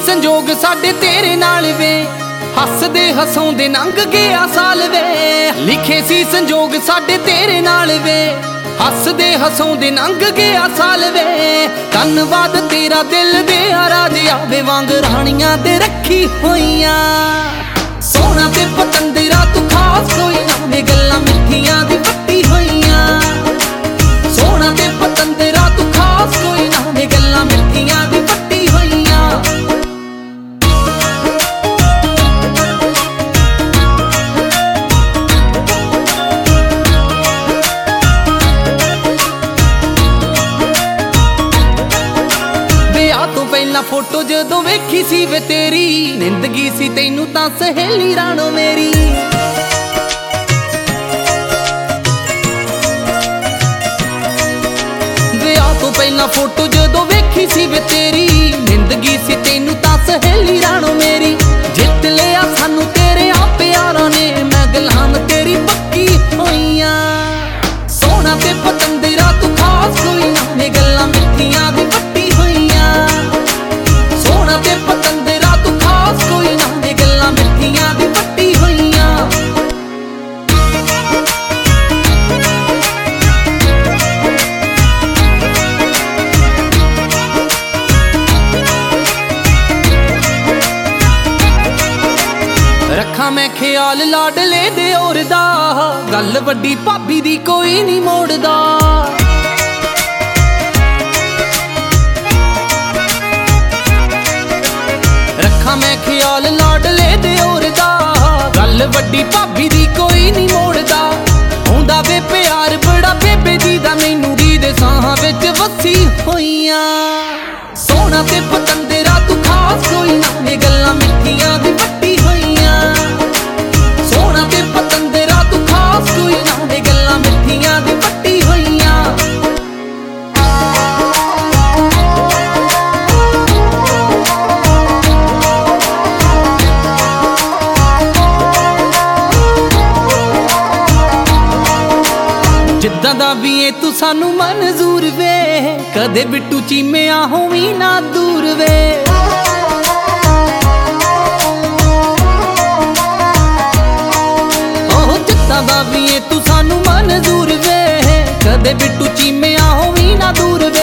ਸੰਜੋਗ ਸਾਡੇ ਤੇਰੇ ਨਾਲ ਵੇ, ਹੱਸਦੇ ਹਸਾਉਂਦੇ ਲੰਘ ਗਿਆ ਸਾਲ ਵੇ। ਲਿਖੇ ਸੀ ਸੰਜੋਗ ਸਾਡੇ ਤੇਰੇ ਨਾਲ ਵੇ, ਹੱਸਦੇ ਹਸਾਉਂਦੇ ਲੰਘ ਗਿਆ ਸਾਲ ਵੇ। ਧੰਨਵਾਦ ਤੇਰਾ ਦਿਲ ਦੇ ਰਾਜ ਆਵੇ ਵਾਂਗ ਰਾਣੀਆਂ ਤੇ ਰੱਖੀ ਹੋਈਆਂ। ਸੋਹਣਾ ਤੇ ਪਤੰਦਰਾ ਤੂੰ ਖਾਸ ਕੋਈ ਨਾ ਵੇ, ਗੱਲਾਂ ਮਿੱਠੀਆਂ ਦੀ ਵੱਟੀ ਹੋਈਆਂ। ਸੋਹਣਾ ਤੇ ਪਤੰਦਰਾ ਤੂੰ ਖਾਸ ਕੋਈ ਨਾ ਵੇ, ਗੱਲਾਂ ਮਿੱਠੀਆਂ ਦੀ ਵੱਟੀ ਹੋਈਆਂ। ਵਿਆਹ ਤੋਂ ਪਹਿਲਾਂ ਫੋਟੋ ਜਦੋਂ ਵੇਖੀ ਸੀ ਵੇ ਤੇਰੀ, ਨਿੰਦ ਗਈ ਸੀ ਤੈਨੂੰ ਤਾਂ ਸਹੇਲੀ ਰਾਣੋ ਮੇਰੀ। ਵਿਆਹ ਤੋਂ ਪਹਿਲਾਂ ਫੋਟੋ ਜਦੋਂ ਵੇਖੀ ਸੀ ਵੇ ਤੇਰੀ, ਨਿੰਦ ਗਈ ਸੀ ਤੈਨੂੰ ਤਾਂ ਸਹੇਲੀ ਰਾਣੋ ਮੇਰੀ। ਜਿੱਤ ਲਿਆ ਸਾਨੂੰ ਤੇਰੇ ਆ ਪਿਆਰਾਂ ਨੇ, ਮੈਂ ਗੁਲਾਮ ਤੇਰੀ ਪੱਕੀ ਹੋਈਆਂ। ਸੋਹਣਾ ਤੇ ਪਤੰਦਰਾ ਤੂੰ ਖਾਸ ਕੋਈ ਨਾ ਵੇ, ਗੱਲਾਂ ਮਿੱਠੀਆਂ ਦੀ ਵੱਟੀ ਹੋਈਆਂ। ਸੋਹਣਾ ਤੇ ਪਤੰਦਰਾ ਤੂੰ ਖਾਸ ਕੋਈ ਨਾ ਵੇ, ਗੱਲਾਂ ਮਿੱਠੀਆਂ ਦੀ ਵੱਟੀ ਹੋਈਆਂ। ਰੱਖਾਂ ਮੈਂ ਖਿਆਲ ਲਾਡਲੇ ਦੇ ਔਰ ਦਾ, ਗੱਲ ਵੱਡੀ ਭਾਬੀ ਦੀ ਕੋਈ ਨਹੀਂ ਮੋੜਦਾ। ਰੱਖਾਂ ਮੈਂ ਖਿਆਲ ਲਾਡਲੇ ਦੇ ਔਰ ਦਾ, ਗੱਲ ਵੱਡੀ ਭਾਬੀ ਦੀ ਕੋਈ ਨਹੀਂ ਮੋੜਦਾ। ਆਉਂਦਾ ਵੇ ਪਿਆਰ ਬੜਾ ਬੇਬੇ ਜੀ ਦਾ, ਮੈਨੂੰ ਦੀ ਦੇ ਸਾਹਾਂ ਵਿੱਚ ਵਸੀ ਹੋਈਆਂ। ਸੋਹਣਾ ਤੇ ਪਤੰਦਰਾ ਤੂੰ ਖਾਸ ਕੋਈ ਨਾ ਵੇ, ਗੱਲਾਂ ਮਿੱਠੀਆਂ ਦੀ ਵੱਟੀ ਹੋਈਆਂ। ਸੋਹਣਾ ਤੇ ਪਤੰਦਰਾ ਤੂੰ ਖਾਸ ਕੋਈ ਨਾ ਵੇ, ਗੱਲਾਂ ਮਿੱਠੀਆਂ ਦੀ ਵੱਟੀ ਹੋਈਆਂ। ਜਿੱਦਾਂ ਦਾ ਵੀ ਏ ਤੂੰ ਸਾਨੂੰ ਮਨਜ਼ੂਰ ਵੇ, ਕਦੇ ਬਿੱਟੂ ਚੀਮਿਆਂ ਹੋਵੀਂ ਨਾ ਦੂਰ ਵੇ। ਓਹ ਜਿੱਦਾਂ ਦਾ ਵੀ ਏ ਤੂੰ ਸਾਨੂੰ ਮਨਜ਼ੂਰ ਵੇ, ਕਦੇ ਬਿੱਟੂ ਚੀਮਿਆਂ ਹੋਵੀਂ ਨਾ ਦੂਰ ਵੇ।